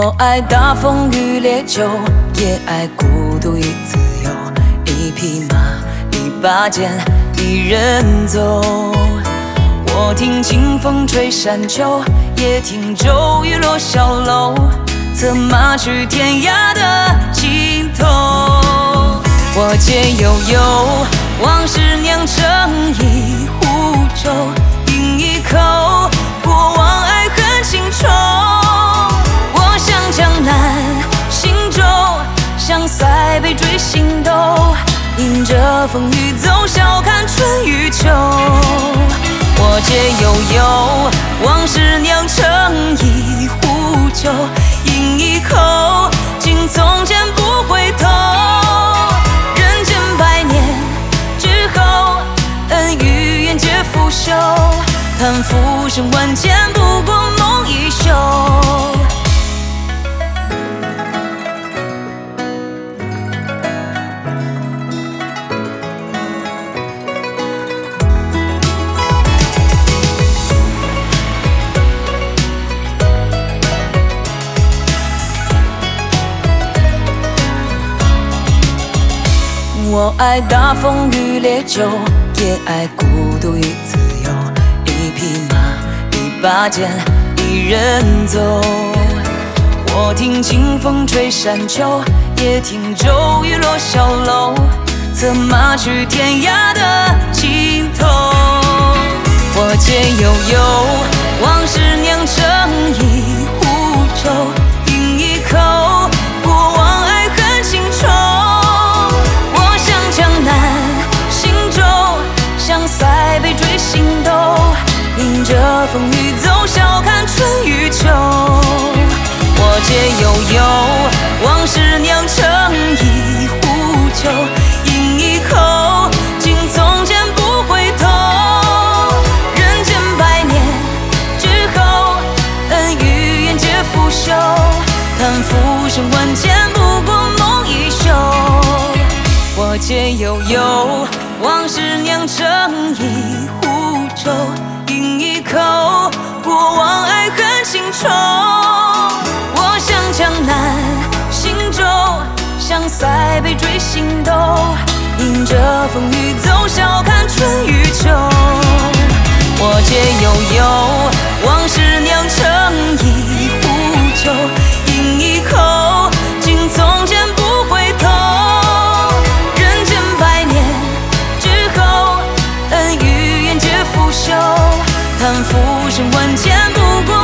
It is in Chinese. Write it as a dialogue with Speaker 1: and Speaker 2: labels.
Speaker 1: 我爱大风雨烈酒，也爱孤独与自由。一匹马，一把剑，一人走。我听清风吹山丘，也听骤雨落小楼，策马去天涯的尽头。我借悠悠往事酿成一壶酒，饮一口过往爱恨情仇。我向江南行舟，向塞北追星斗，迎着风雨走，笑看春与秋。我借悠悠往事酿成一壶酒，饮一口敬从前不回头。人间百年之后，恩与怨皆腐朽，叹浮生万千，不过梦一宿。我爱大风雨烈酒，也爱孤独与自由。一匹马，一把剑，一人走。我听清风吹山丘，也听骤雨落小楼，策马去天涯的尽头。我借悠悠往事酿成一壶酒，饮一口过往爱恨情仇。向塞北追星斗，迎着风雨走，笑看春与秋。我借悠悠往事酿成一壶酒，饮一口敬从前不回头。人间百年之后，恩与怨皆腐朽，叹浮生万千，不过梦一宿。我借悠悠往事酿成一壶酒，饮一口过往爱恨情仇。我向江南行舟，向塞北追星斗，迎着风雨走，笑看春与秋。我借悠悠往事酿成一壶酒，饮一口敬从前不回头。叹浮生万千，不过